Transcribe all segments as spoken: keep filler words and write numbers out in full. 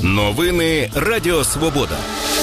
Новини Радіо Свобода.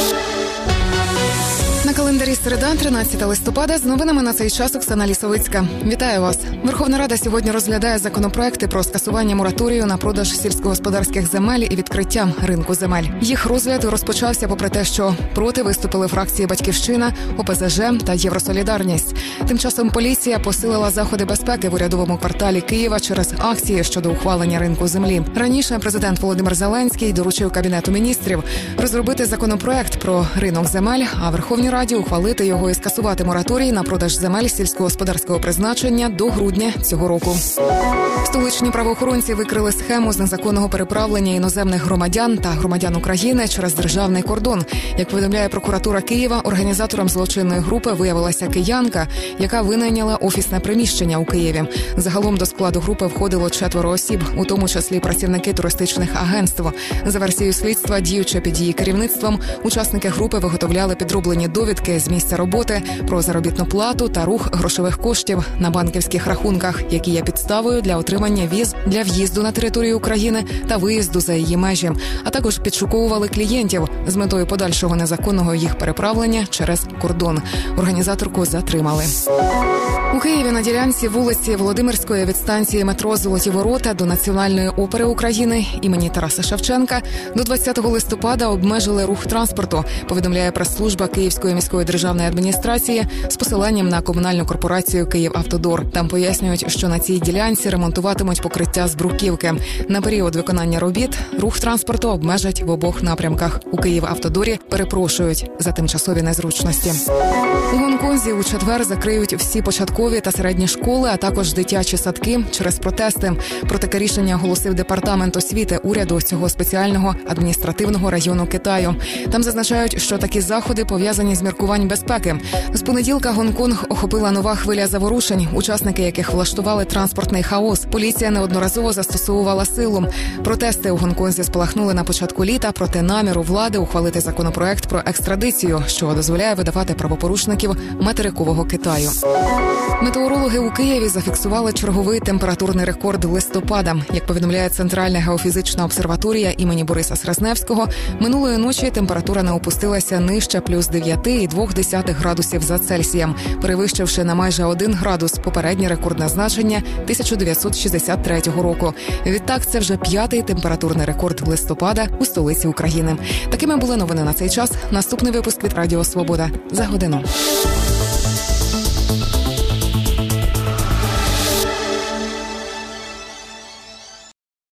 На календарі середа, тринадцяте листопада, з новинами на цей час Оксана Лісовицька. Вітаю вас. Верховна Рада сьогодні розглядає законопроекти про скасування мораторію на продаж сільськогосподарських земель і відкриття ринку земель. Їх розгляд розпочався попри те, що проти виступили фракції «Батьківщина», О Пе Зе Же та «Євросолідарність». Тим часом поліція посилила заходи безпеки в урядовому кварталі Києва через акції щодо ухвалення ринку землі. Раніше президент Володимир Зеленський доручив Кабінету міністрів розробити законопроект про ринок земель, а Верховній Раді ухвалити його і скасувати мораторій на продаж земель сільськогосподарського призначення до грудня цього року. Столичні правоохоронці викрили схему з незаконного переправлення іноземних громадян та громадян України через державний кордон. Як повідомляє прокуратура Києва, організатором злочинної групи виявилася киянка, яка винайняла офісне приміщення у Києві. Загалом до складу групи входило четверо осіб, у тому числі працівники туристичних агентств. За версією слідства, діючи під її керівництвом, учасники групи виготовляли підроблені довідки з місця роботи про заробітну плату та рух грошових коштів на банківських рахунках, які є підставою для отримання віз для в'їзду на територію України та виїзду за її межі, а також підшуковували клієнтів з метою подальшого незаконного їх переправлення через кордон. Організаторку затримали. У Києві на ділянці вулиці Володимирської від станції метро «Золоті ворота» до Національної опери України імені Тараса Шевченка до двадцятого листопада обмежили рух транспорту, повідомляє прес-служба Київської міської державної адміністрації з посиланням на комунальну корпорацію «Київавтодор». Там пояснюють, що на цій ділянці ремонтуватимуть покриття з бруківки. На період виконання робіт рух транспорту обмежать в обох напрямках. У «Київавтодорі» перепрошують за тимчасові незручності. У Гонконзі у четвер закриють всі початкові та середні школи, а також дитячі садки через протести. Про таке рішення оголосив департамент освіти уряду цього спеціального адміністративного району Китаю. Там зазначають, що такі заходи пов'язані з міркувань безпеки. З понеділка Гонконг охопила нова хвиля заворушень, учасники яких влаштували транспортний хаос. Поліція неодноразово застосовувала силу. Протести у Гонконзі спалахнули на початку літа проти наміру влади ухвалити законопроект про екстрадицію, що дозволяє видавати правопорушників материкового Китаю. Метеорологи у Києві зафіксували черговий температурний рекорд листопада. Як повідомляє Центральна геофізична обсерваторія імені Бориса Срезневського, минулої ночі температура не опустилася нижче плюс дев'ять цілих дві десятих градусів за Цельсієм, перевищивши на майже один градус попереднє рекордне значення тисяча дев'ятсот шістдесят третього року. Відтак, це вже п'ятий температурний рекорд листопада у столиці України. Такими були новини на цей час. Наступний випуск від Радіо Свобода за годину.